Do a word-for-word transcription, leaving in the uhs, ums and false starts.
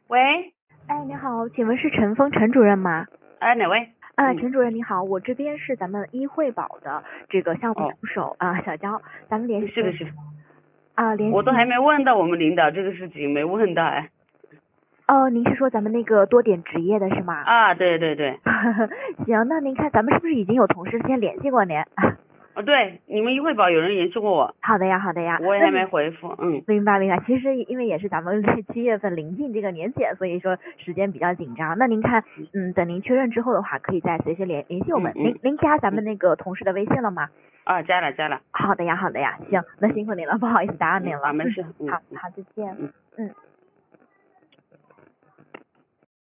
喂， 哎，你好，请问是陈峰陈主任吗？ 哎，哪位？ 啊， 嗯， 陈主任你好，我这边是咱们医惠宝的这个项目哦， 助手啊，小娇，咱们联系是的，是的， 啊，联系我都还您没问到我们领导这个事情，没问到哎。 哦，您是说咱们那个多点执业的是吗？ 啊，对对对， 行，那您看咱们是不是已经有同事先联系过您？ 哦对，你们医惠宝有人联系过我， 好的呀，好的呀， 我也还那你没回复，嗯明白明白。其实因为也是咱们七月份临近这个年检，所以说时间比较紧张。那您看，嗯，等您确认之后的话，可以再随时联联系我们。您嗯嗯您加咱们嗯， 那个同事的微信了吗？ 啊，加了加了， 好的呀，好的呀，行，那辛苦您了，不好意思打扰您嗯， 了。 啊，没嗯， 事，嗯好嗯好，再见。 嗯。 嗯。